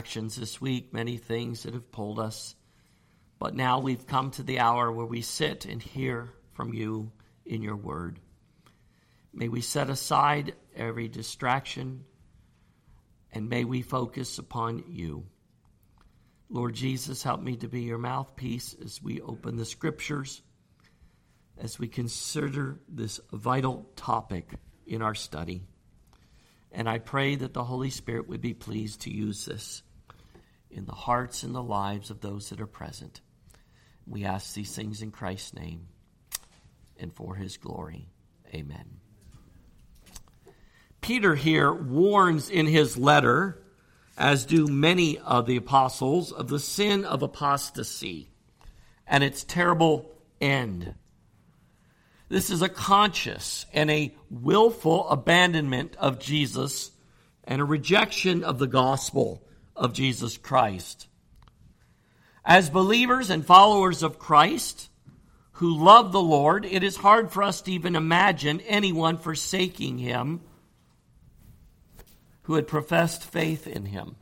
actions this week, many things that have pulled us. But now we've come to the hour where we sit and hear from you in your word. May we set aside every distraction, and may we focus upon you. Lord Jesus, help me to be your mouthpiece as we open the scriptures, as we consider this vital topic in our study. And I pray that the Holy Spirit would be pleased to use this in the hearts and the lives of those that are present. We ask these things in Christ's name and for his glory. Amen. Peter here warns in his letter, as do many of the apostles, of the sin of apostasy and its terrible end. This is a conscious and a willful abandonment of Jesus and a rejection of the gospel of Jesus Christ. As believers and followers of Christ who love the Lord, it is hard for us to even imagine anyone forsaking him who had professed faith in him.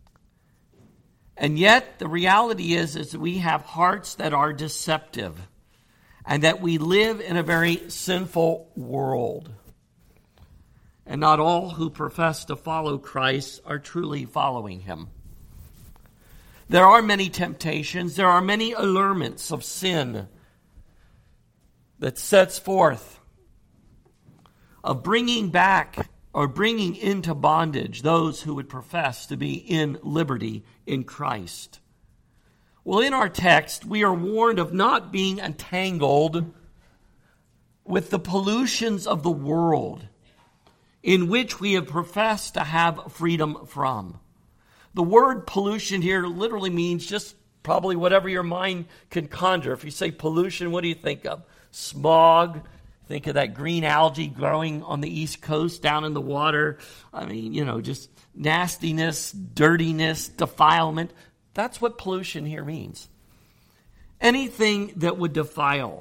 And yet, the reality is that we have hearts that are deceptive and that we live in a very sinful world. And not all who profess to follow Christ are truly following him. There are many temptations, there are many allurements of sin that sets forth of bringing back or bringing into bondage those who would profess to be in liberty in Christ. Well, in our text, we are warned of not being entangled with the pollutions of the world in which we have professed to have freedom from. The word pollution here literally means just probably whatever your mind can conjure. If you say pollution, what do you think of? Smog. Think of that green algae growing on the East Coast down in the water. I mean, just nastiness, dirtiness, defilement. That's what pollution here means. Anything that would defile.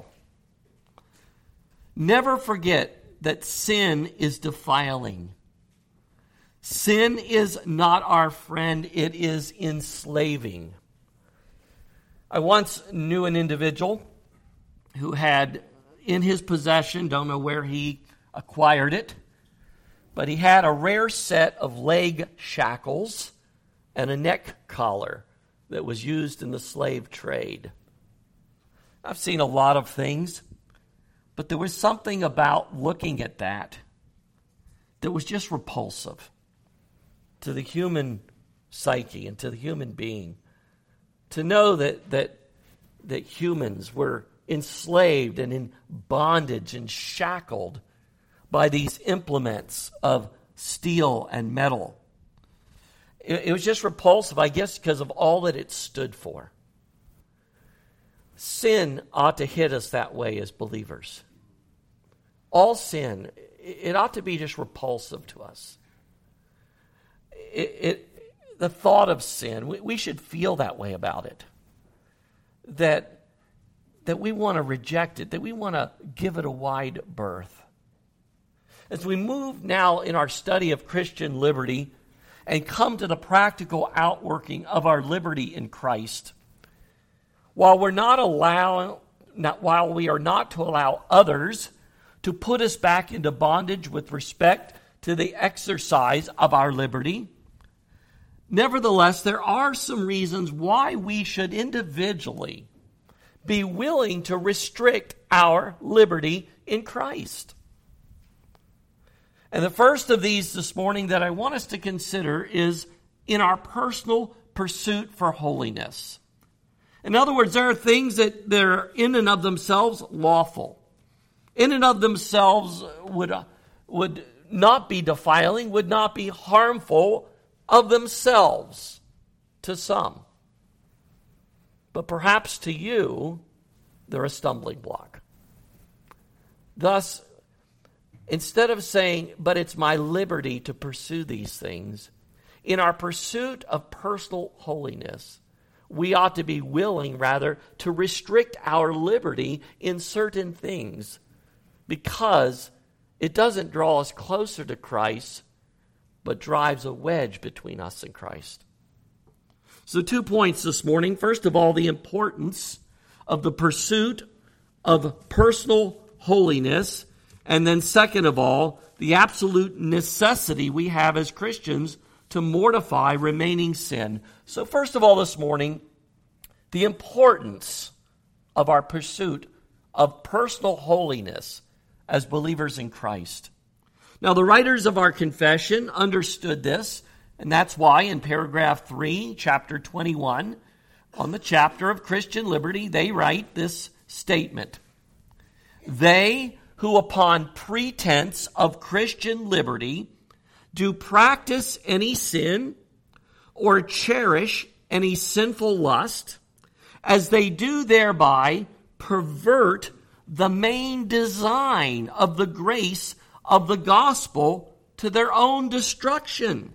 Never forget that sin is defiling. Sin is not our friend, it is enslaving. I once knew an individual who had in his possession, don't know where he acquired it, but he had a rare set of leg shackles and a neck collar that was used in the slave trade. I've seen a lot of things, but there was something about looking at that was just repulsive to the human psyche and to the human being. To know that humans were enslaved and in bondage and shackled by these implements of steel and metal. It was just repulsive, I guess, because of all that it stood for. Sin ought to hit us that way as believers. All sin, it ought to be just repulsive to us. The thought of sin, we should feel that way about it. That we want to reject it, that we want to give it a wide berth. As we move now in our study of Christian liberty and come to the practical outworking of our liberty in Christ, while we are not to allow others to put us back into bondage with respect to the exercise of our liberty, nevertheless, there are some reasons why we should individually be willing to restrict our liberty in Christ. And the first of these this morning that I want us to consider is in our personal pursuit for holiness. In other words, there are things that are in and of themselves lawful. In and of themselves would not be defiling, would not be harmful of themselves to some. But perhaps to you, they're a stumbling block. Thus, instead of saying, but it's my liberty to pursue these things, in our pursuit of personal holiness, we ought to be willing, rather, to restrict our liberty in certain things because it doesn't draw us closer to Christ, but drives a wedge between us and Christ. So 2 points this morning. First of all, the importance of the pursuit of personal holiness. And then second of all, the absolute necessity we have as Christians to mortify remaining sin. So first of all this morning, the importance of our pursuit of personal holiness as believers in Christ. Now, the writers of our confession understood this, and that's why in paragraph 3, chapter 21, on the chapter of Christian liberty, they write this statement. They who upon pretense of Christian liberty do practice any sin or cherish any sinful lust, as they do thereby pervert the main design of the grace of the gospel to their own destruction.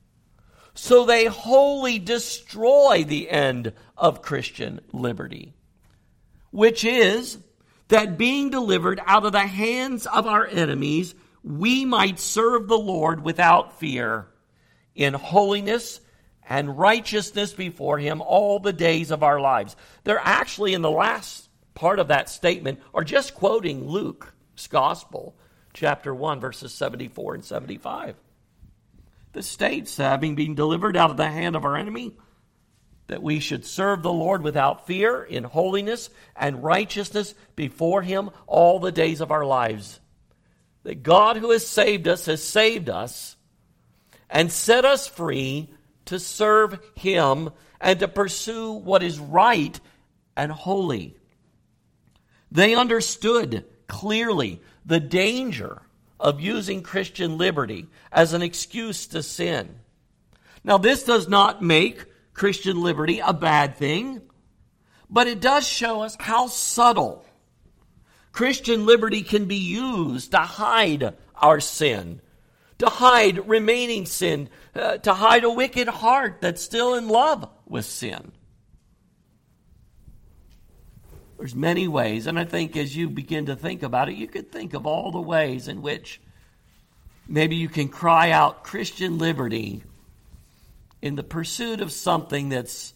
So they wholly destroy the end of Christian liberty, which is that being delivered out of the hands of our enemies, we might serve the Lord without fear, in holiness and righteousness before him all the days of our lives. They're actually, in the last part of that statement, are just quoting Luke's gospel, chapter 1, verses 74 and 75. This states, having been delivered out of the hand of our enemy, that we should serve the Lord without fear, in holiness and righteousness before him all the days of our lives. That God who has saved us and set us free to serve him and to pursue what is right and holy. They understood clearly the danger of using Christian liberty as an excuse to sin. Now, this does not make Christian liberty a bad thing, but it does show us how subtle Christian liberty can be used to hide our sin, to hide remaining sin, to hide a wicked heart that's still in love with sin. There's many ways, and I think as you begin to think about it, you could think of all the ways in which maybe you can cry out Christian liberty in the pursuit of something that's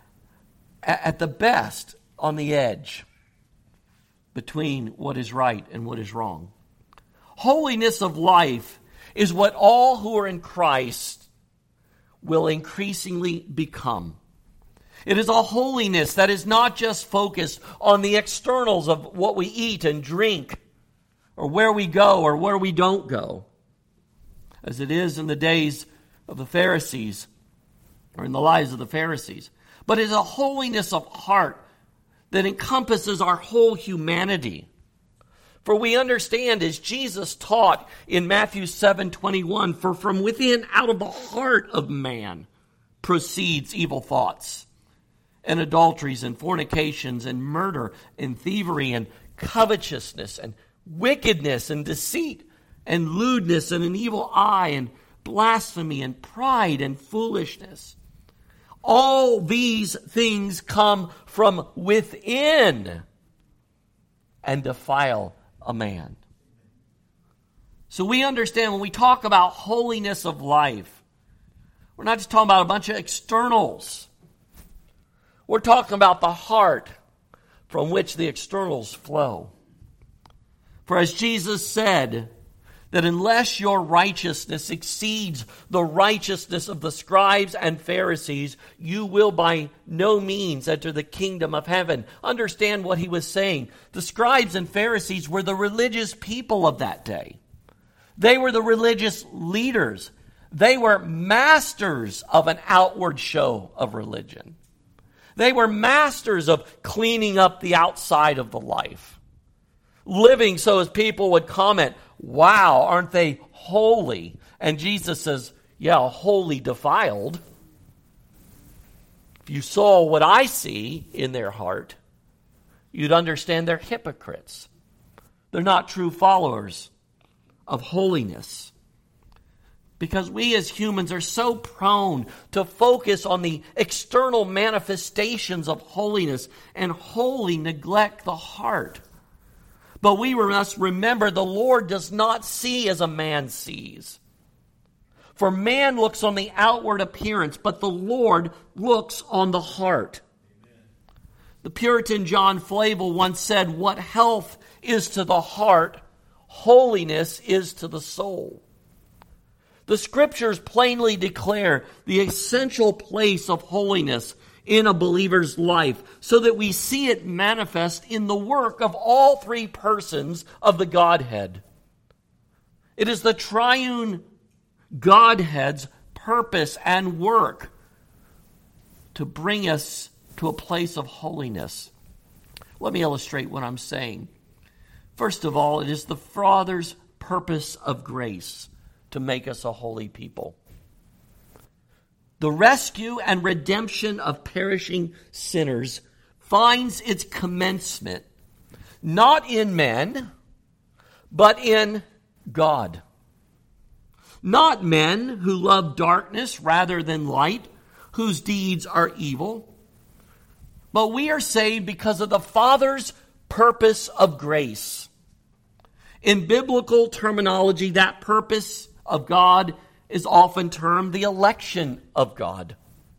at the best on the edge between what is right and what is wrong. Holiness of life is what all who are in Christ will increasingly become. It is a holiness that is not just focused on the externals of what we eat and drink, or where we go or where we don't go, as it is in the days of the Pharisees, or in the lives of the Pharisees. But it is a holiness of heart that encompasses our whole humanity. For we understand, as Jesus taught in Matthew 7:21, for from within, out of the heart of man, proceeds evil thoughts, and adulteries, and fornications, and murder, and thievery, and covetousness, and wickedness, and deceit, and lewdness, and an evil eye, and blasphemy, and pride, and foolishness. All these things come from within and defile a man. So we understand when we talk about holiness of life, we're not just talking about a bunch of externals. We're talking about the heart from which the externals flow. For as Jesus said, that unless your righteousness exceeds the righteousness of the scribes and Pharisees, you will by no means enter the kingdom of heaven. Understand what he was saying. The scribes and Pharisees were the religious people of that day. They were the religious leaders. They were masters of an outward show of religion. They were masters of cleaning up the outside of the life. Living so as people would comment, wow, aren't they holy? And Jesus says, yeah, wholly defiled. If you saw what I see in their heart, you'd understand they're hypocrites. They're not true followers of holiness. Because we as humans are so prone to focus on the external manifestations of holiness and wholly neglect the heart. But we must remember the Lord does not see as a man sees. For man looks on the outward appearance, but the Lord looks on the heart. The Puritan John Flavel once said, "What health is to the heart, holiness is to the soul." The Scriptures plainly declare the essential place of holiness in a believer's life, so that we see it manifest in the work of all three persons of the Godhead. It is the triune Godhead's purpose and work to bring us to a place of holiness. Let me illustrate what I'm saying. First of all, it is the Father's purpose of grace to make us a holy people. The rescue and redemption of perishing sinners finds its commencement not in men, but in God. Not men who love darkness rather than light, whose deeds are evil. But we are saved because of the Father's purpose of grace. In biblical terminology, that purpose of God is often termed the election of God.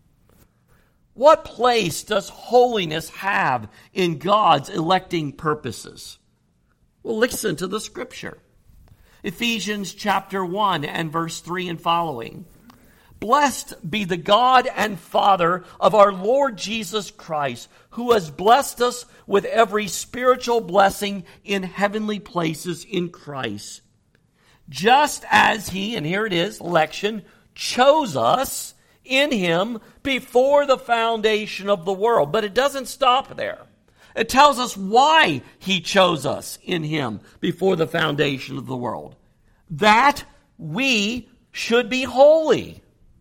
What place does holiness have in God's electing purposes? Well, listen to the Scripture. Ephesians chapter 1 and verse 3 and following. Blessed be the God and Father of our Lord Jesus Christ, who has blessed us with every spiritual blessing in heavenly places in Christ. Just as He, and here it is, election, chose us in Him before the foundation of the world. But it doesn't stop there. It tells us why He chose us in Him before the foundation of the world. That we should be holy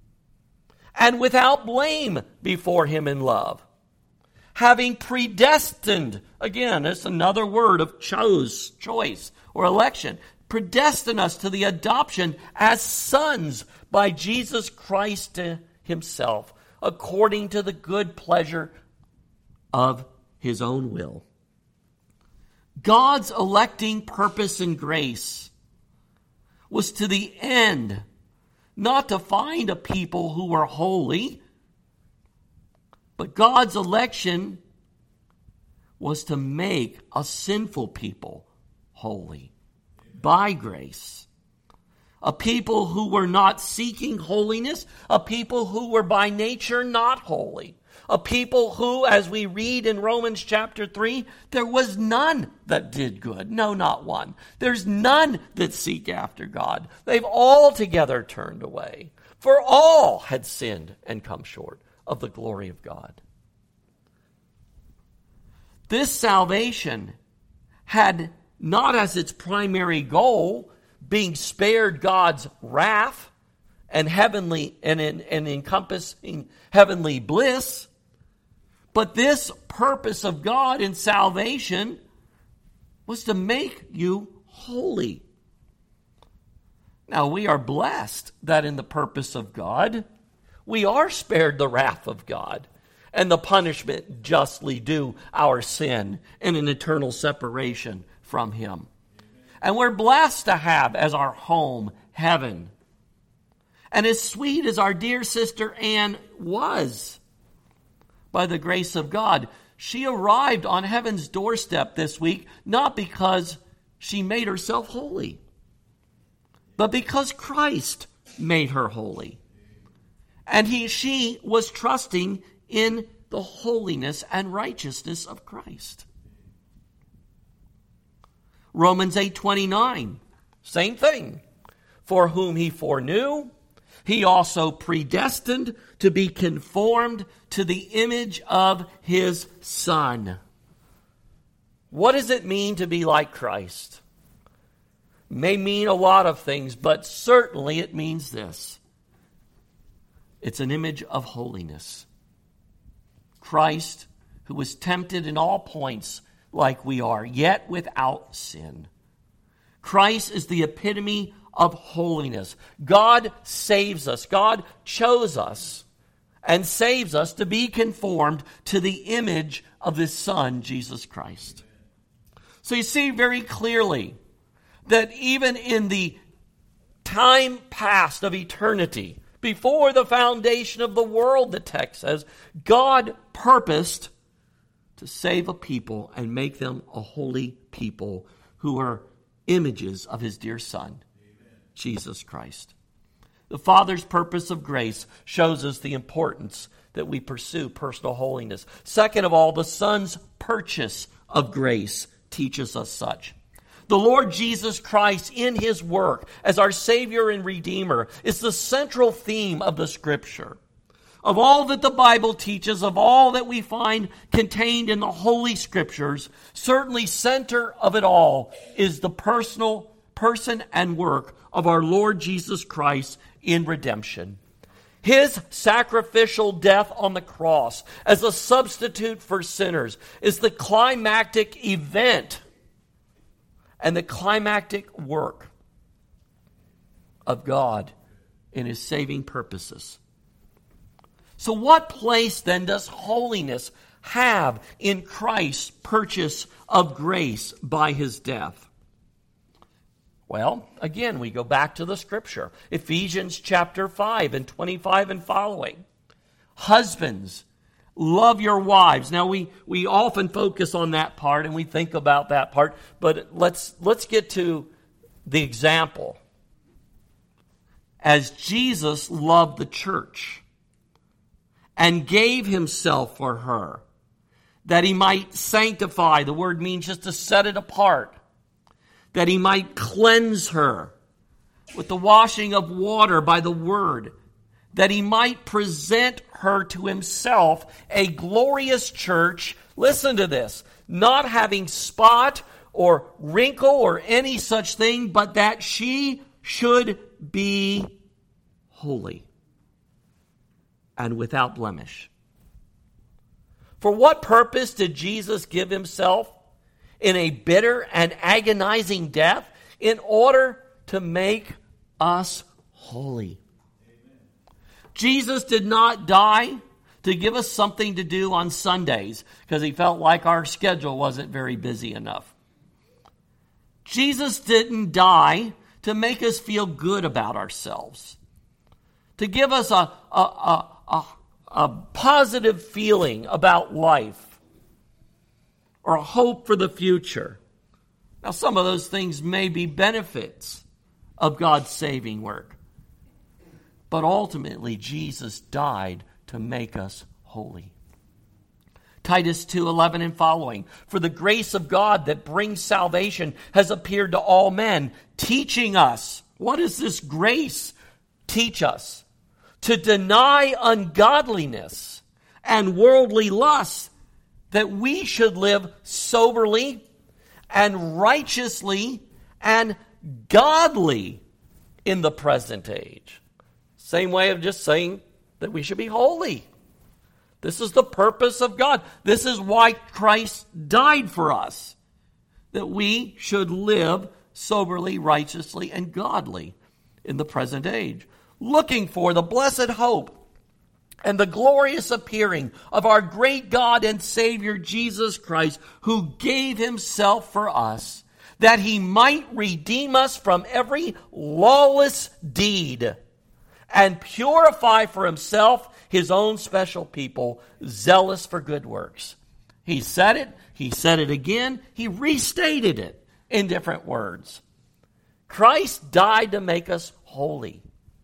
and without blame before Him in love. Having predestined, again, it's another word of choice, or election. Predestined us to the adoption as sons by Jesus Christ Himself, according to the good pleasure of His own will. God's electing purpose and grace was to the end not to find a people who were holy, but God's election was to make a sinful people holy by grace. A people who were not seeking holiness, a people who were by nature not holy. A people who, as we read in Romans chapter 3, there was none that did good. No, not one. There's none that seek after God. They've altogether turned away. For all had sinned and come short of the glory of God. This salvation had not as its primary goal being spared God's wrath and heavenly and encompassing heavenly bliss. But this purpose of God in salvation was to make you holy. Now, we are blessed that in the purpose of God, we are spared the wrath of God and the punishment justly due our sin and an eternal separation from Him. And we're blessed to have as our home heaven. And as sweet as our dear sister Anne was, by the grace of God, she arrived on heaven's doorstep this week, not because she made herself holy, but because Christ made her holy. And she was trusting in the holiness and righteousness of Christ. Romans 8:29, same thing. For whom He foreknew, He also predestined to be conformed to the image of His Son. What does it mean to be like Christ? It may mean a lot of things, but certainly it means this. It's an image of holiness. Christ, who was tempted in all points like we are, yet without sin. Christ is the epitome of holiness. God saves us. God chose us and saves us to be conformed to the image of His Son, Jesus Christ. So you see very clearly that even in the time past of eternity, before the foundation of the world, the text says, God purposed to save a people and make them a holy people who are images of his dear Son, Amen. Jesus Christ. The Father's purpose of grace shows us the importance that we pursue personal holiness. Second of all, the Son's purchase of grace teaches us such. The Lord Jesus Christ in his work as our Savior and Redeemer is the central theme of the Scripture. Of all that the Bible teaches, of all that we find contained in the Holy Scriptures, certainly center of it all is the person and work of our Lord Jesus Christ in redemption. His sacrificial death on the cross as a substitute for sinners is the climactic event and the climactic work of God in his saving purposes. So what place then does holiness have in Christ's purchase of grace by his death? Well, again, we go back to the Scripture. Ephesians chapter 5 and 25 and following. Husbands, love your wives. Now, we often focus on that part and we think about that part, but let's get to the example. As Jesus loved the church and gave himself for her, that he might sanctify, the word means just to set it apart, that he might cleanse her with the washing of water by the word, that he might present her to himself a glorious church, listen to this, not having spot or wrinkle or any such thing, but that she should be holy and without blemish. For what purpose did Jesus give himself in a bitter and agonizing death? In order to make us holy. Amen. Jesus did not die to give us something to do on Sundays because he felt like our schedule wasn't very busy enough. Jesus didn't die to make us feel good about ourselves, to give us a positive feeling about life, or a hope for the future. Now, some of those things may be benefits of God's saving work. But ultimately, Jesus died to make us holy. Titus 2:11 and following. For the grace of God that brings salvation has appeared to all men, teaching us. What does this grace teach us? To deny ungodliness and worldly lusts, that we should live soberly and righteously and godly in the present age. Same way of just saying that we should be holy. This is the purpose of God. This is why Christ died for us, that we should live soberly, righteously, and godly in the present age, looking for the blessed hope and the glorious appearing of our great God and Savior Jesus Christ, who gave himself for us, that he might redeem us from every lawless deed and purify for himself his own special people, zealous for good works. He said it again, he restated it in different words. Christ died to make us holy.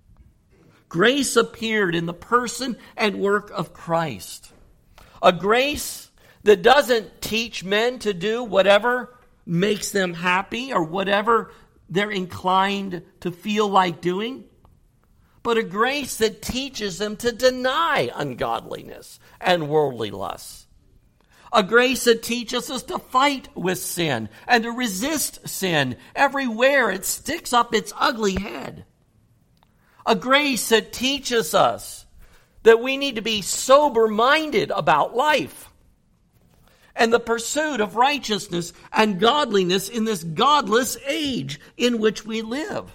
Grace appeared in the person and work of Christ. A grace that doesn't teach men to do whatever makes them happy or whatever they're inclined to feel like doing, but a grace that teaches them to deny ungodliness and worldly lusts. A grace that teaches us to fight with sin and to resist sin everywhere it sticks up its ugly head. A grace that teaches us that we need to be sober-minded about life and the pursuit of righteousness and godliness in this godless age in which we live.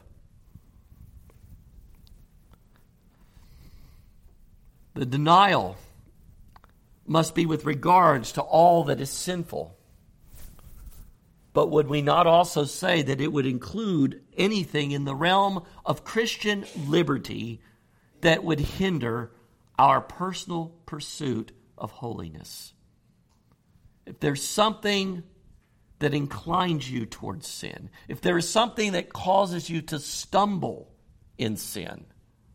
The denial must be with regards to all that is sinful. But would we not also say that it would include anything in the realm of Christian liberty that would hinder our personal pursuit of holiness? If there's something that inclines you towards sin, if there is something that causes you to stumble in sin,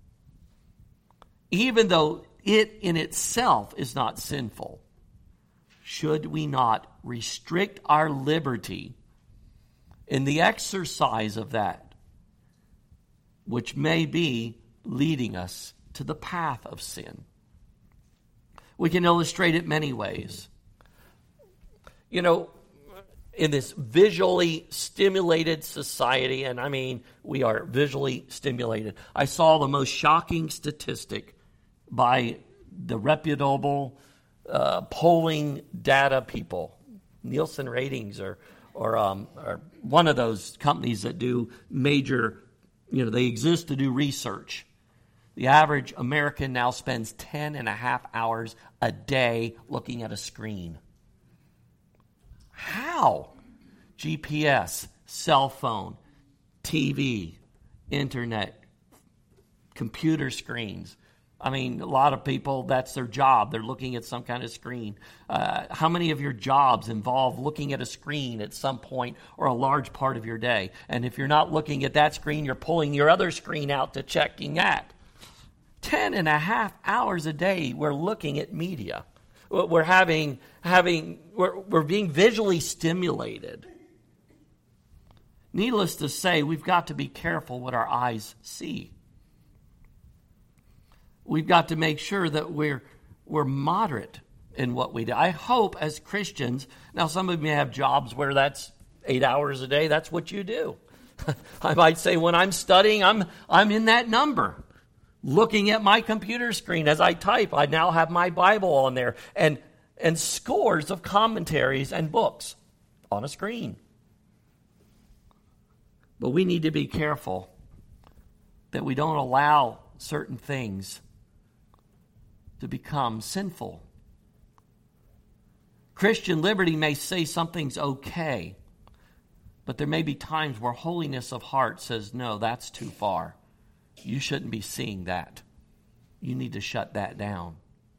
even though it in itself is not sinful, should we not restrict our liberty in the exercise of that which may be leading us to the path of sin? We can illustrate it many ways. You know, in this visually stimulated society, and I mean, we are visually stimulated. I saw the most shocking statistic by the reputable polling data people, Nielsen Ratings, or one of those companies that do major, they exist to do research. The average American now spends 10.5 hours a day looking at a screen. How? GPS, cell phone, TV, internet, computer screens. I mean, a lot of people, that's their job. They're looking at some kind of screen. How many of your jobs involve looking at a screen at some point or a large part of your day? And if you're not looking at that screen, you're pulling your other screen out to checking that. 10.5 hours a day we're looking at media. We're we're being visually stimulated. Needless to say, we've got to be careful what our eyes see. We've got to make sure that we're moderate in what we do. I hope as Christians, now some of you may have jobs where that's 8 hours a day, that's what you do. I might say when I'm studying, I'm in that number. Looking at my computer screen as I type, I now have my Bible on there and scores of commentaries and books on a screen. But we need to be careful that we don't allow certain things to become sinful. Christian liberty may say something's okay, but there may be times where holiness of heart says, no, that's too far. You shouldn't be seeing that. You need to shut that down.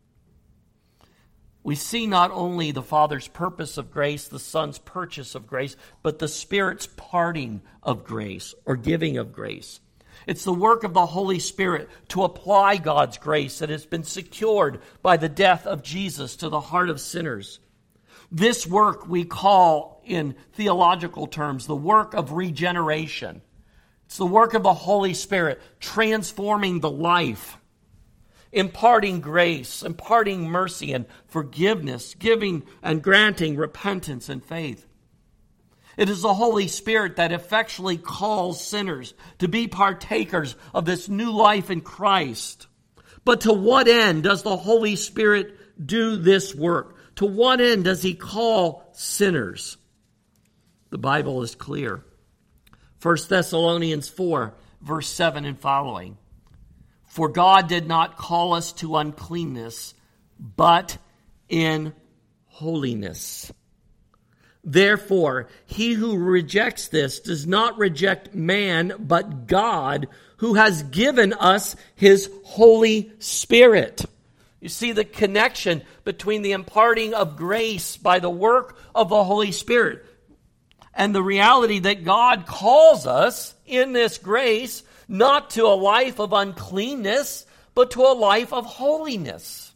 We see not only the Father's purpose of grace, the Son's purchase of grace, but the Spirit's parting of grace or giving of grace. It's the work of the Holy Spirit to apply God's grace that has been secured by the death of Jesus to the heart of sinners. This work we call, in theological terms, the work of regeneration. It's the work of the Holy Spirit transforming the life, imparting grace, imparting mercy and forgiveness, giving and granting repentance and faith. It is the Holy Spirit that effectually calls sinners to be partakers of this new life in Christ. But to what end does the Holy Spirit do this work? To what end does he call sinners? The Bible is clear. 1 Thessalonians 4, verse 7 and following. For God did not call us to uncleanness, but in holiness. Therefore, he who rejects this does not reject man, but God, who has given us his Holy Spirit. You see the connection between the imparting of grace by the work of the Holy Spirit and the reality that God calls us in this grace not to a life of uncleanness, but to a life of holiness.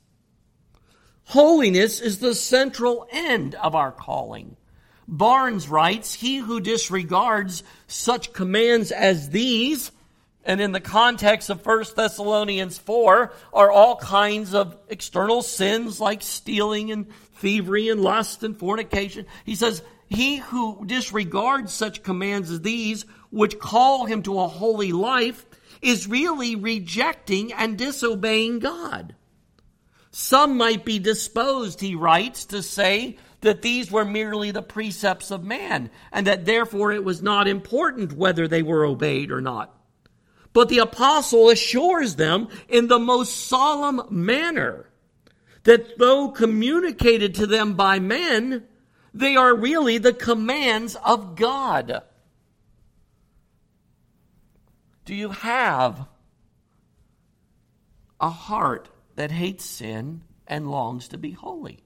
Holiness is the central end of our calling. Barnes writes, he who disregards such commands as these, and in the context of 1 Thessalonians 4, are all kinds of external sins like stealing and thievery and lust and fornication. He says, he who disregards such commands as these, which call him to a holy life, is really rejecting and disobeying God. Some might be disposed, he writes, to say that these were merely the precepts of man, and that therefore it was not important whether they were obeyed or not. But the apostle assures them in the most solemn manner that though communicated to them by men, They are really the commands of God. Do you have a heart that hates sin and longs to be holy?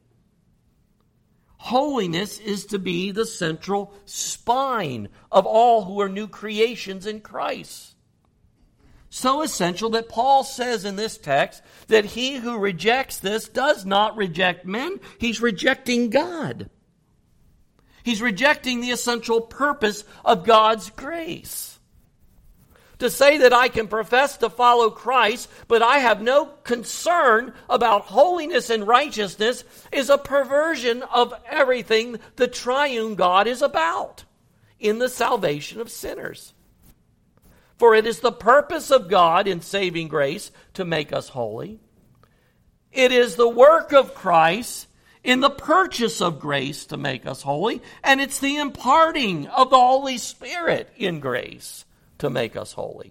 Holiness is to be the central spine of all who are new creations in Christ. So essential that Paul says in this text that he who rejects this does not reject men, he's rejecting God. He's rejecting the essential purpose of God's grace. To say that I can profess to follow Christ, but I have no concern about holiness and righteousness is a perversion of everything the triune God is about in the salvation of sinners. For it is the purpose of God in saving grace to make us holy. It is the work of Christ in the purchase of grace to make us holy. And it's the imparting of the Holy Spirit in grace to make us holy.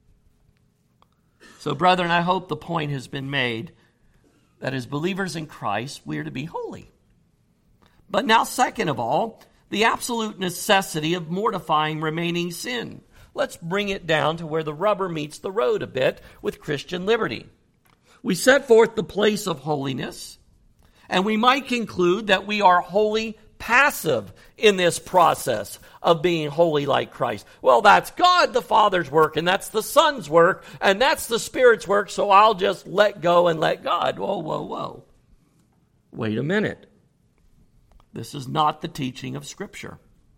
So, brethren, I hope the point has been made that as believers in Christ, we are to be holy. But now, second of all, the absolute necessity of mortifying remaining sin. Let's bring it down to where the rubber meets the road a bit with Christian liberty. We set forth the place of holiness, and we might conclude that we are wholly passive in this process of being holy like Christ. Well, that's God the Father's work, and that's the Son's work, and that's the Spirit's work, so I'll just let go and let God. Whoa, whoa, whoa. Wait a minute. This is not the teaching of Scripture.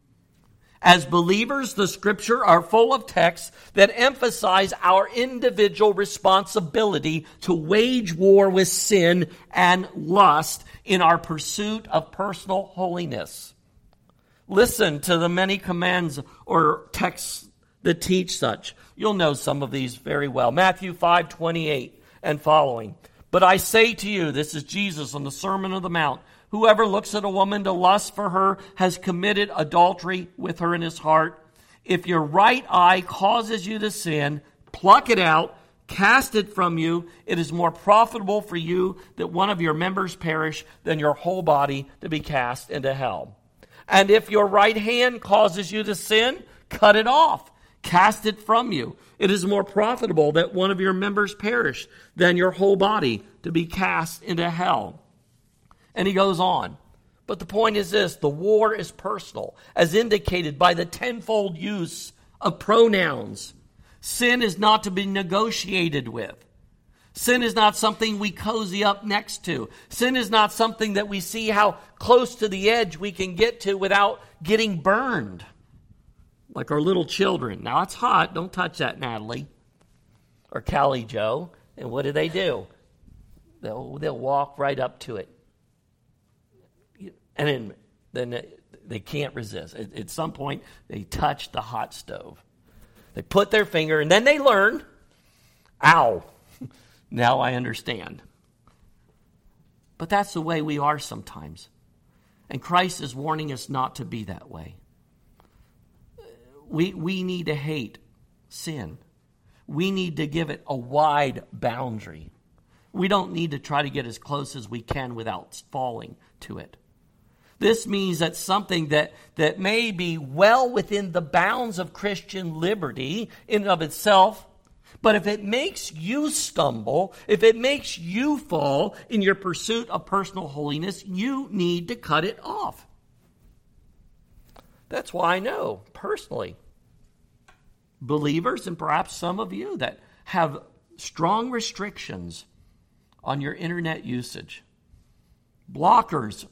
As believers, the Scripture are full of texts that emphasize our individual responsibility to wage war with sin and lust in our pursuit of personal holiness. Listen to the many commands or texts that teach such. You'll know some of these very well. Matthew 5:28 and following. But I say to you, this is Jesus on the Sermon on the Mount, whoever looks at a woman to lust for her has committed adultery with her in his heart. If your right eye causes you to sin, pluck it out, cast it from you. It is more profitable for you that one of your members perish than your whole body to be cast into hell. And if your right hand causes you to sin, cut it off, cast it from you. It is more profitable that one of your members perish than your whole body to be cast into hell. And he goes on. But the point is this, the war is personal, as indicated by the tenfold use of pronouns. Sin is not to be negotiated with. Sin is not something we cozy up next to. Sin is not something that we see how close to the edge we can get to without getting burned. Like our little children. Now it's hot, don't touch that, Natalie. Or Callie Joe. And what do? They'll walk right up to it. And then they can't resist. At some point, they touch the hot stove. They put their finger, and then they learn, ow, now I understand. But that's the way we are sometimes. And Christ is warning us not to be that way. We need to hate sin. We need to give it a wide boundary. We don't need to try to get as close as we can without falling to it. This means that something that may be well within the bounds of Christian liberty in and of itself, but if it makes you stumble, if it makes you fall in your pursuit of personal holiness, you need to cut it off. That's why I know, personally, believers and perhaps some of you that have strong restrictions on your internet usage, blockers,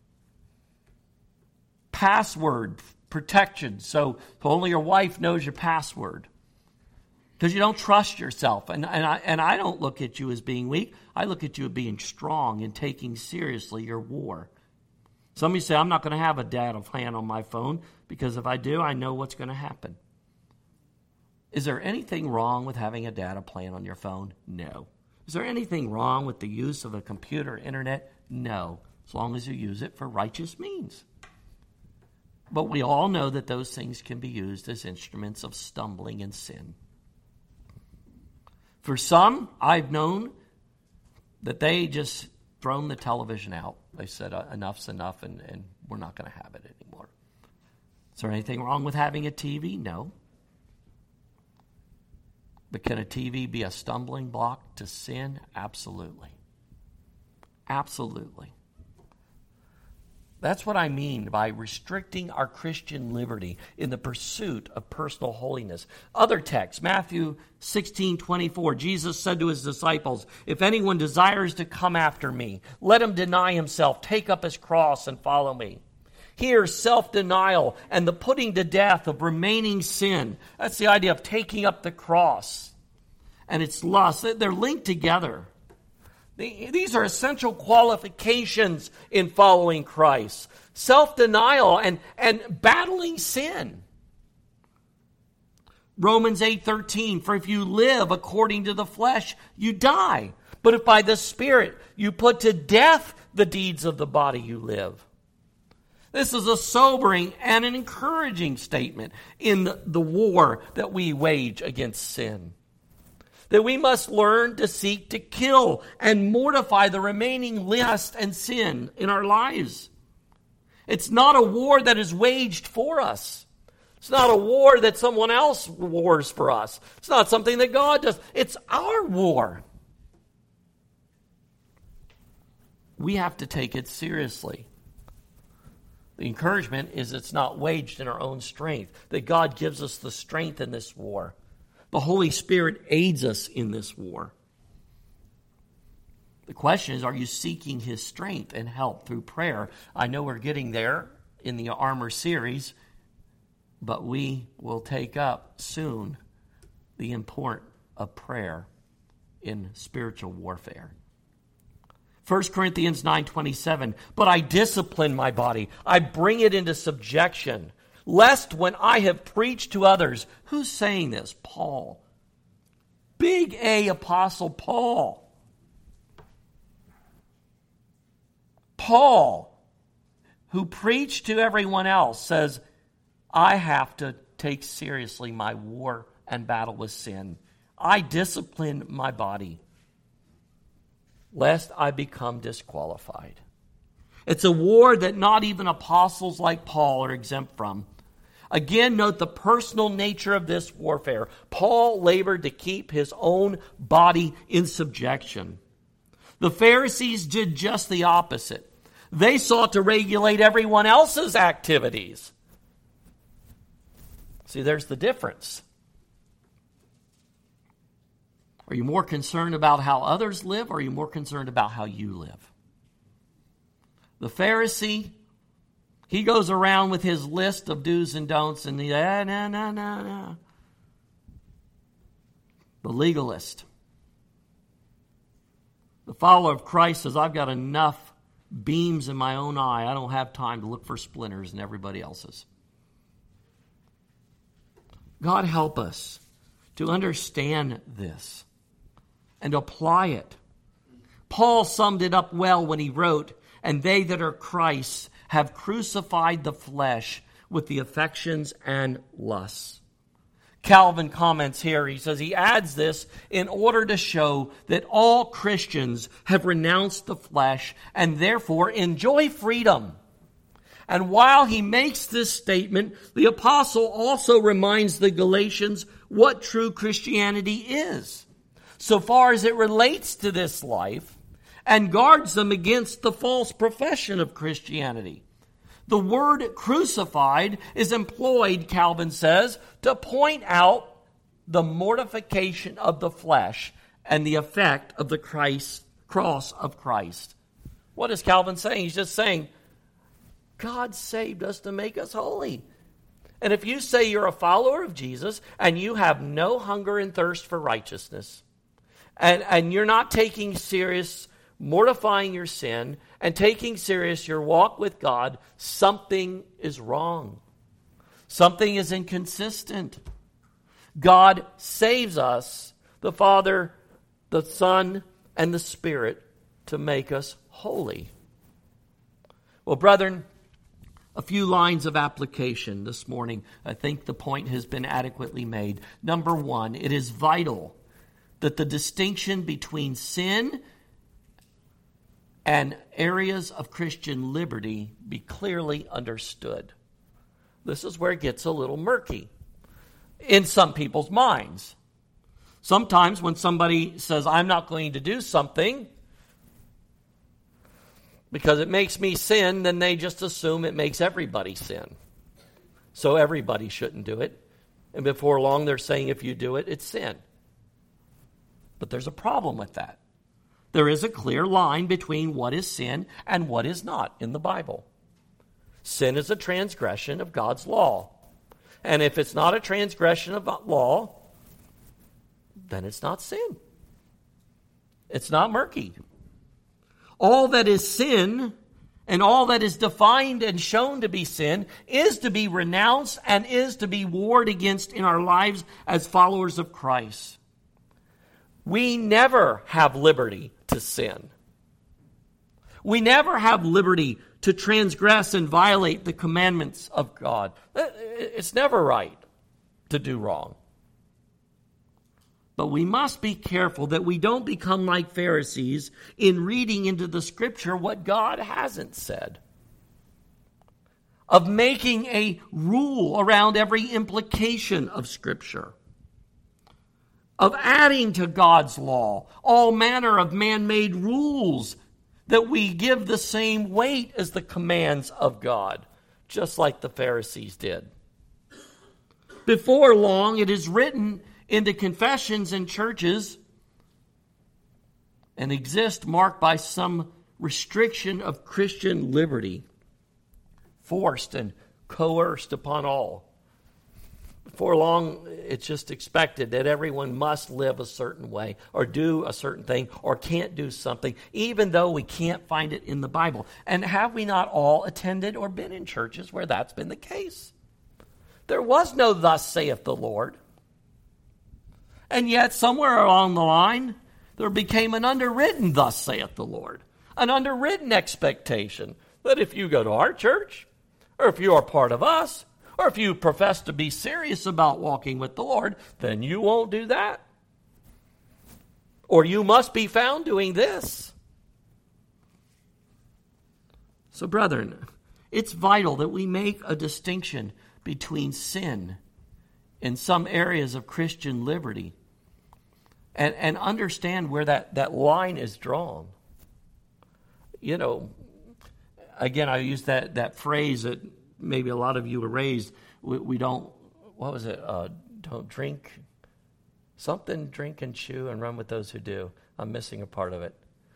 password protection, so only your wife knows your password. Because you don't trust yourself. And I don't look at you as being weak. I look at you as being strong and taking seriously your war. Some of you say, I'm not going to have a data plan on my phone because if I do, I know what's going to happen. Is there anything wrong with having a data plan on your phone? No. Is there anything wrong with the use of a computer or internet? No. As long as you use it for righteous means. But we all know that those things can be used as instruments of stumbling in sin. For some, I've known that they just thrown the television out. They said enough's enough and we're not going to have it anymore. Is there anything wrong with having a TV? No. But can a TV be a stumbling block to sin? Absolutely. Absolutely. That's what I mean by restricting our Christian liberty in the pursuit of personal holiness. Other texts, Matthew 16:24, Jesus said to his disciples, "If anyone desires to come after me, let him deny himself, take up his cross, and follow me." Here, self-denial and the putting to death of remaining sin. That's the idea of taking up the cross. And its lust. They're linked together. These are essential qualifications in following Christ. Self-denial and battling sin. Romans 8:13, for if you live according to the flesh, you die. But if by the Spirit you put to death the deeds of the body, you live. This is a sobering and an encouraging statement in the war that we wage against sin. That we must learn to seek to kill and mortify the remaining lust and sin in our lives. It's not a war that is waged for us. It's not a war that someone else wars for us. It's not something that God does. It's our war. We have to take it seriously. The encouragement is it's not waged in our own strength, that God gives us the strength in this war. The Holy Spirit aids us in this war. The question is, are you seeking His strength and help through prayer? I know we're getting there in the Armor series, but we will take up soon the importance of prayer in spiritual warfare. 1 Corinthians 9:27, but I discipline my body. I bring it into subjection, lest when I have preached to others. Who's saying this? Paul. Big A Apostle Paul. Paul, who preached to everyone else, says, I have to take seriously my war and battle with sin. I discipline my body, lest I become disqualified. It's a war that not even apostles like Paul are exempt from. Again, note the personal nature of this warfare. Paul labored to keep his own body in subjection. The Pharisees did just the opposite. They sought to regulate everyone else's activities. See, there's the difference. Are you more concerned about how others live, or are you more concerned about how you live? The Pharisee, he goes around with his list of do's and don'ts, and no. The legalist, the follower of Christ, says, I've got enough beams in my own eye. I don't have time to look for splinters in everybody else's. God help us to understand this and apply it. Paul summed it up well when he wrote, and they that are Christ's have crucified the flesh with the affections and lusts. Calvin comments here, he says he adds this in order to show that all Christians have renounced the flesh and therefore enjoy freedom. And while he makes this statement, the apostle also reminds the Galatians what true Christianity is, so far as it relates to this life, and guards them against the false profession of Christianity. The word crucified is employed, Calvin says, to point out the mortification of the flesh and the effect of the cross of Christ. What is Calvin saying? He's just saying, God saved us to make us holy. And if you say you're a follower of Jesus and you have no hunger and thirst for righteousness, and you're not taking serious mortifying your sin and taking serious your walk with God, something is wrong. Something is inconsistent. God saves us, the Father, the Son, and the Spirit, to make us holy. Well, brethren, a few lines of application this morning. I think the point has been adequately made. Number one, it is vital that the distinction between sin and areas of Christian liberty be clearly understood. This is where it gets a little murky in some people's minds. Sometimes when somebody says, I'm not going to do something because it makes me sin, then they just assume it makes everybody sin. So everybody shouldn't do it. And before long, they're saying if you do it, it's sin. But there's a problem with that. There is a clear line between what is sin and what is not in the Bible. Sin is a transgression of God's law. And if it's not a transgression of law, then it's not sin. It's not murky. All that is sin and all that is defined and shown to be sin is to be renounced and is to be warred against in our lives as followers of Christ. We never have liberty to sin. We never have liberty to transgress and violate the commandments of God. It's never right to do wrong. But we must be careful that we don't become like Pharisees in reading into the Scripture what God hasn't said. Of making a rule around every implication of Scripture. Of adding to God's law all manner of man-made rules that we give the same weight as the commands of God, just like the Pharisees did. Before long, it is written in the confessions in churches and exist marked by some restriction of Christian liberty, forced and coerced upon all. Before long, it's just expected that everyone must live a certain way or do a certain thing or can't do something, even though we can't find it in the Bible. And have we not all attended or been in churches where that's been the case? There was no thus saith the Lord. And yet, somewhere along the line, there became an underwritten thus saith the Lord. An underwritten expectation that if you go to our church, or if you are part of us, or if you profess to be serious about walking with the Lord, then you won't do that. Or you must be found doing this. So, brethren, it's vital that we make a distinction between sin in some areas of Christian liberty and understand where that line is drawn. You know, again, I use that phrase that maybe a lot of you were raised. We don't, what was it? Don't drink something, drink and chew and run with those who do. I'm missing a part of it.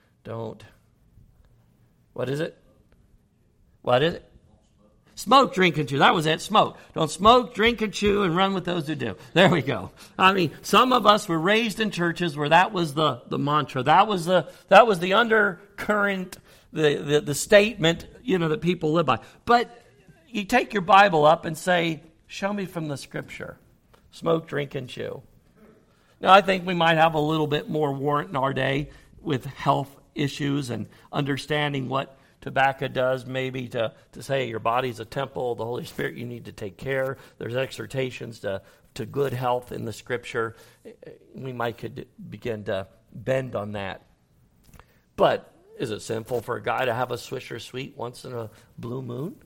What is it? What is it? Smoke, drink, and chew. That was it, smoke. Don't smoke, drink, and chew, and run with those who do. There we go. I mean, some of us were raised in churches where that was the mantra. That was the undercurrent, the statement, that people live by. But you take your Bible up and say, show me from the Scripture. Smoke, drink, and chew. Now, I think we might have a little bit more warrant in our day with health issues and understanding what tobacco does, maybe to say your body's a temple of the Holy Spirit, you need to take care. There's exhortations to good health in the Scripture. We could begin to bend on that. But is it sinful for a guy to have a Swisher Sweet once in a blue moon?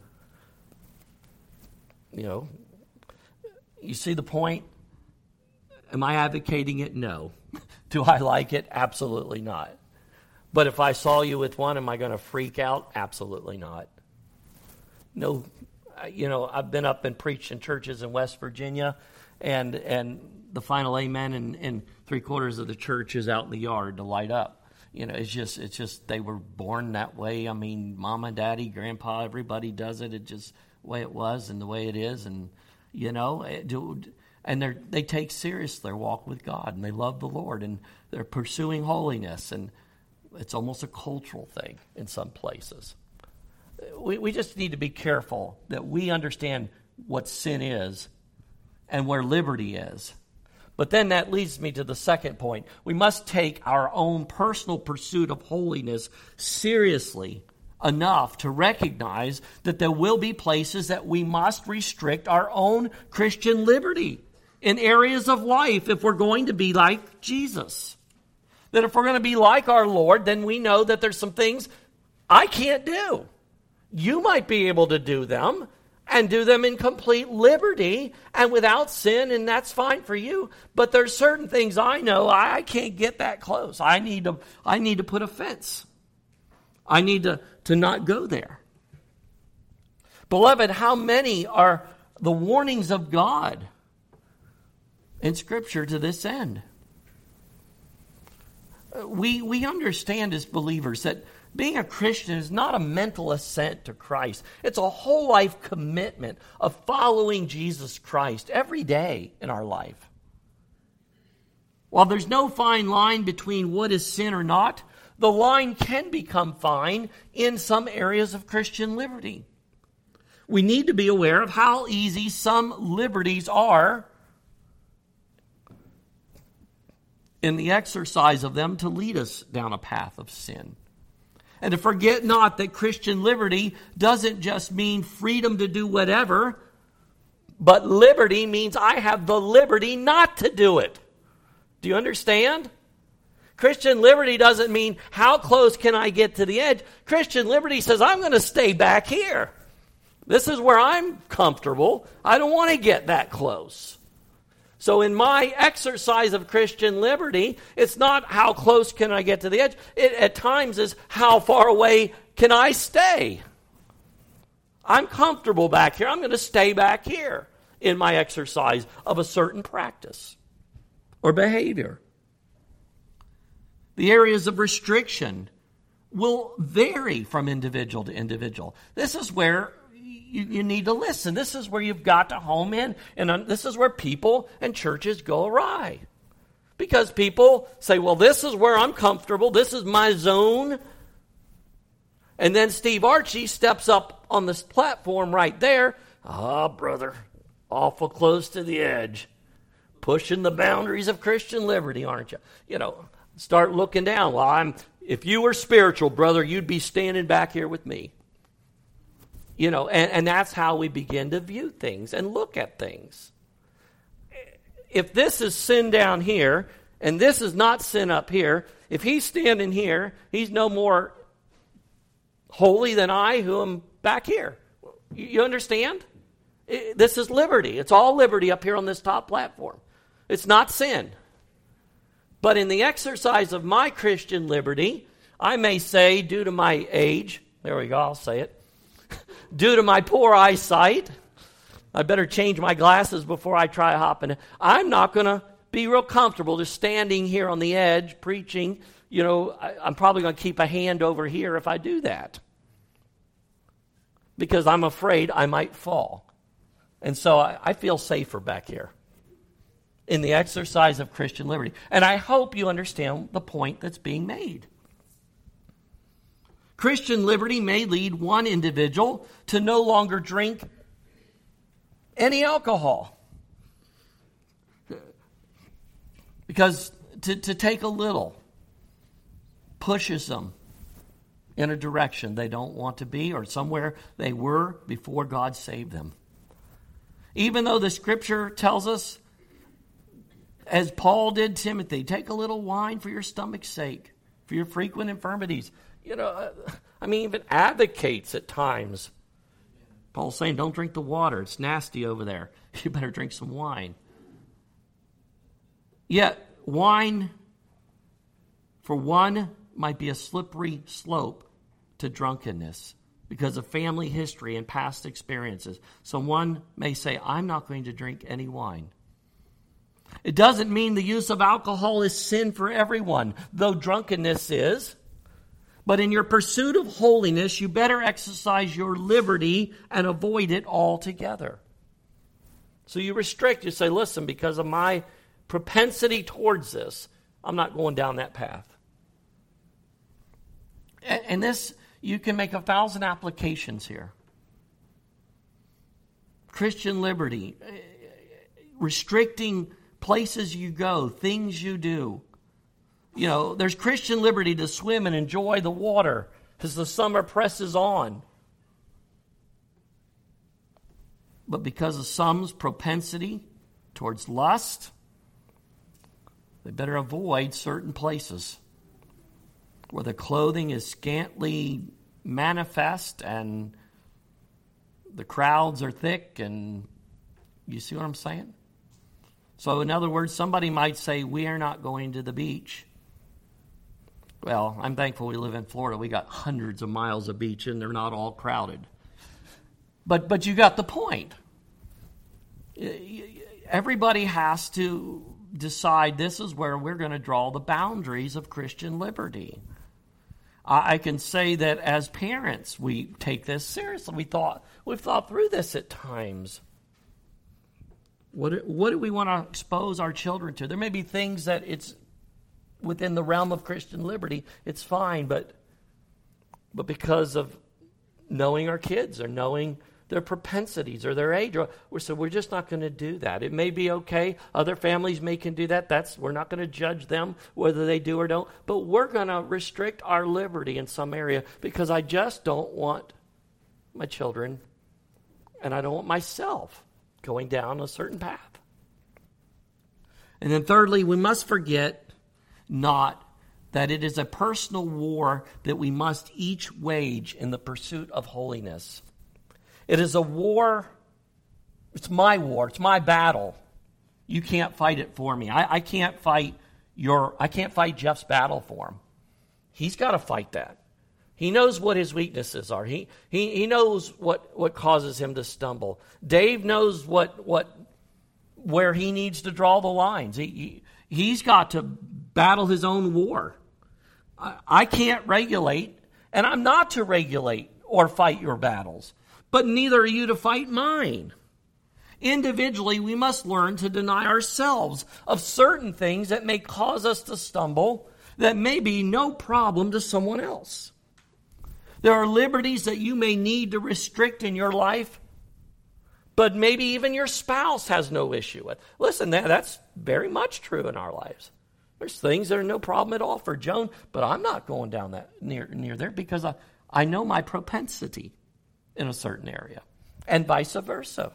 You see the point? Am I advocating it? No. Do I like it? Absolutely not. But if I saw you with one, am I going to freak out? Absolutely not. No, I've been up and preached in churches in West Virginia, and the final amen and 3/4 of the church is out in the yard to light up. It's just they were born that way. I mean, mama, daddy, grandpa, everybody does it. It's just the way it was and the way it is, and and they take serious their walk with God, and they love the Lord, and they're pursuing holiness, and it's almost a cultural thing in some places. We just need to be careful that we understand what sin is and where liberty is. But then that leads me to the second point. We must take our own personal pursuit of holiness seriously enough to recognize that there will be places that we must restrict our own Christian liberty in areas of life if we're going to be like Jesus. That if we're going to be like our Lord, then we know that there's some things I can't do. You might be able to do them and do them in complete liberty and without sin, and that's fine for you. But there's certain things I know I can't get that close. I need to put a fence. I need to not go there. Beloved, how many are the warnings of God in Scripture to this end? We understand as believers that being a Christian is not a mental assent to Christ. It's a whole life commitment of following Jesus Christ every day in our life. While there's no fine line between what is sin or not, the line can become fine in some areas of Christian liberty. We need to be aware of how easy some liberties are in the exercise of them to lead us down a path of sin. And to forget not that Christian liberty doesn't just mean freedom to do whatever, but liberty means I have the liberty not to do it. Do you understand? Christian liberty doesn't mean how close can I get to the edge. Christian liberty says I'm going to stay back here. This is where I'm comfortable. I don't want to get that close. So in my exercise of Christian liberty, it's not how close can I get to the edge. It at times is how far away can I stay. I'm comfortable back here. I'm going to stay back here in my exercise of a certain practice or behavior. The areas of restriction will vary from individual to individual. This is where you need to listen. This is where you've got to home in. And this is where people and churches go awry. Because people say, well, this is where I'm comfortable. This is my zone. And then Steve Archie steps up on this platform right there. Brother, awful close to the edge. Pushing the boundaries of Christian liberty, aren't you? Start looking down. Well, if you were spiritual, brother, you'd be standing back here with me. And that's how we begin to view things and look at things. If this is sin down here, and this is not sin up here, if he's standing here, he's no more holy than I who am back here. You understand? This is liberty. It's all liberty up here on this top platform. It's not sin. But in the exercise of my Christian liberty, I may say, due to my age, there we go, I'll say it, due to my poor eyesight, I better change my glasses before I try hopping. I'm not going to be real comfortable just standing here on the edge preaching. I'm probably going to keep a hand over here if I do that, because I'm afraid I might fall. And so I feel safer back here in the exercise of Christian liberty. And I hope you understand the point that's being made. Christian liberty may lead one individual to no longer drink any alcohol. Because to take a little pushes them in a direction they don't want to be, or somewhere they were before God saved them. Even though the Scripture tells us, as Paul did Timothy, take a little wine for your stomach's sake, for your frequent infirmities. Even advocates at times. Paul's saying, don't drink the water. It's nasty over there. You better drink some wine. Yet, wine, for one, might be a slippery slope to drunkenness because of family history and past experiences. So one may say, I'm not going to drink any wine. It doesn't mean the use of alcohol is sin for everyone, though drunkenness is. But in your pursuit of holiness, you better exercise your liberty and avoid it altogether. So you restrict, you say, listen, because of my propensity towards this, I'm not going down that path. And this, you can make 1,000 applications here. Christian liberty, restricting places you go, things you do. There's Christian liberty to swim and enjoy the water as the summer presses on. But because of some's propensity towards lust, they better avoid certain places where the clothing is scantily, manifest and the crowds are thick, and you see what I'm saying? So in other words, somebody might say, we are not going to the beach. Well, I'm thankful we live in Florida. We got hundreds of miles of beach, and they're not all crowded. But you got the point. Everybody has to decide this is where we're going to draw the boundaries of Christian liberty. I can say that as parents, we take this seriously. We've thought through this at times. What do we want to expose our children to? There may be things that it's within the realm of Christian liberty. It's fine, but because of knowing our kids or knowing their propensities or their age, so we're just not going to do that. It may be okay. Other families can do that. We're not going to judge them whether they do or don't. But we're going to restrict our liberty in some area because I just don't want my children and I don't want myself going down a certain path. And then thirdly, we must forget not that it is a personal war that we must each wage in the pursuit of holiness. It is a war. It's my war. It's my battle. You can't fight it for me. I can't fight Jeff's battle for him. He's got to fight that. He knows what his weaknesses are. He knows what causes him to stumble. Dave knows where he needs to draw the lines. He's got to battle his own war. I can't regulate, and I'm not to regulate or fight your battles. But neither are you to fight mine. Individually, we must learn to deny ourselves of certain things that may cause us to stumble, that may be no problem to someone else. There are liberties that you may need to restrict in your life, but maybe even your spouse has no issue with. Listen, that's very much true in our lives. There's things that are no problem at all for Joan, but I'm not going down that near there because I know my propensity in a certain area, and vice versa.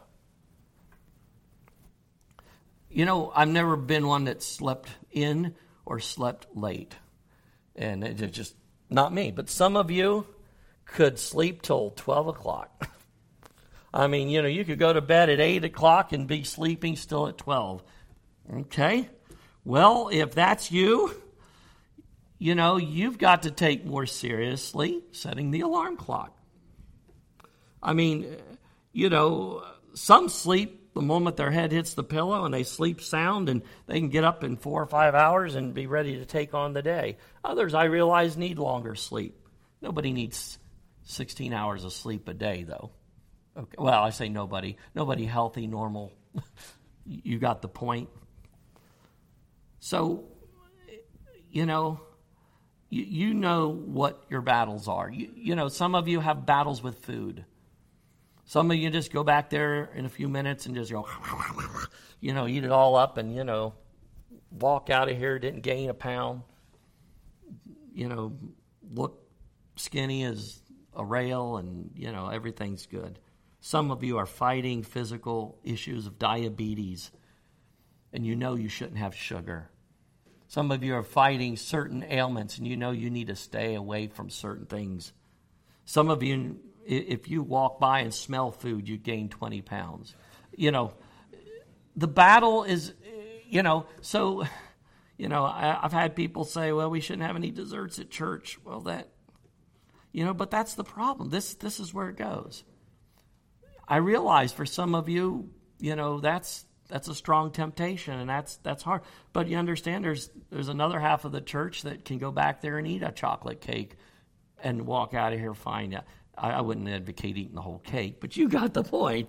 You know, I've never been one that slept in or slept late, and it's just not me. But some of you could sleep till 12 o'clock. I mean, you could go to bed at 8 o'clock and be sleeping still at 12. Okay? Well, if that's you, you've got to take more seriously setting the alarm clock. I mean, some sleep the moment their head hits the pillow and they sleep sound and they can get up in 4 or 5 hours and be ready to take on the day. Others, I realize, need longer sleep. Nobody needs 16 hours of sleep a day, though. Okay. Well, I say nobody. Nobody healthy, normal. You got the point. So, you know what your battles are. Some of you have battles with food. Some of you just go back there in a few minutes and just go, eat it all up and, walk out of here, didn't gain a pound, look skinny as a rail and, everything's good. Some of you are fighting physical issues of diabetes and you shouldn't have sugar. Some of you are fighting certain ailments and you need to stay away from certain things. Some of you, if you walk by and smell food, you gain 20 pounds. The battle is, so, I've had people say, well, we shouldn't have any desserts at church. Well, but that's the problem. This is where it goes. I realize for some of you, that's a strong temptation and that's hard. But you understand there's another half of the church that can go back there and eat a chocolate cake and walk out of here fine. I wouldn't advocate eating the whole cake, but you got the point.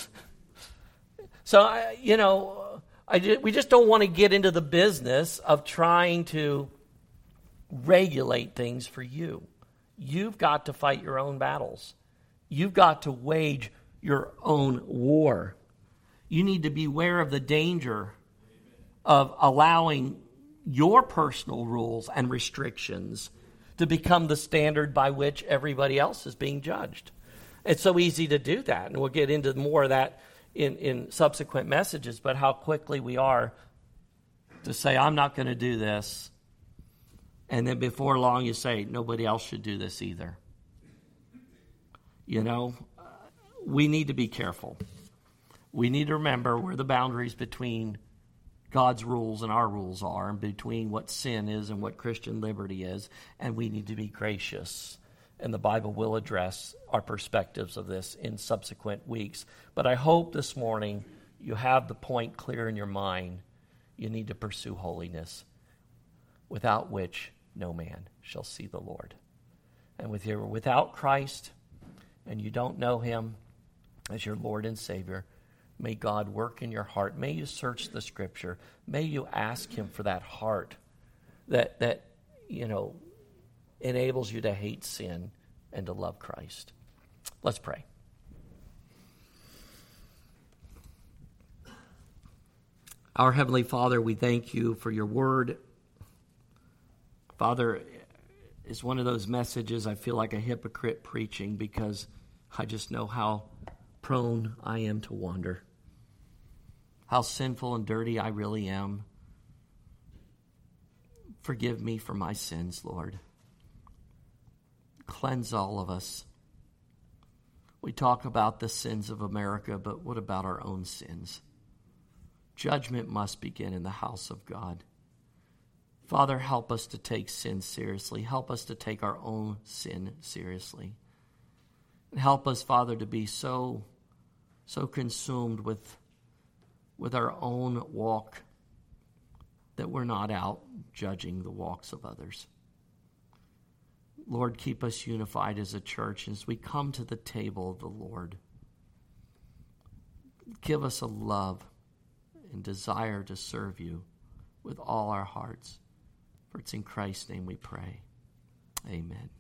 So, we just don't want to get into the business of trying to regulate things for you. You've got to fight your own battles. You've got to wage your own war. You need to be aware of the danger of allowing your personal rules and restrictions to become the standard by which everybody else is being judged. It's so easy to do that, and we'll get into more of that in subsequent messages, but how quickly we are to say, I'm not going to do this, and then before long you say, nobody else should do this either. We need to be careful. We need to remember where the boundaries between God's rules and our rules are, and between what sin is and what Christian liberty is, and we need to be gracious. And the Bible will address our perspectives of this in subsequent weeks. But I hope this morning you have the point clear in your mind. You need to pursue holiness, without which no man shall see the Lord. And without Christ, and you don't know him as your Lord and Savior, may God work in your heart. May you search the Scripture. May you ask him for that heart that enables you to hate sin and to love Christ. Let's pray. Our Heavenly Father, we thank you for your word. Father, it's one of those messages I feel like a hypocrite preaching, because I just know how prone I am to wander, how sinful and dirty I really am. Forgive me for my sins, Lord. Cleanse all of us. We talk about the sins of America, but what about our own sins? Judgment must begin in the house of God. Father, help us to take sin seriously. Help us to take our own sin seriously. And help us, Father, to be so consumed with our own walk that we're not out judging the walks of others. Lord, keep us unified as a church as we come to the table of the Lord. Give us a love and desire to serve you with all our hearts. For it's in Christ's name we pray. Amen.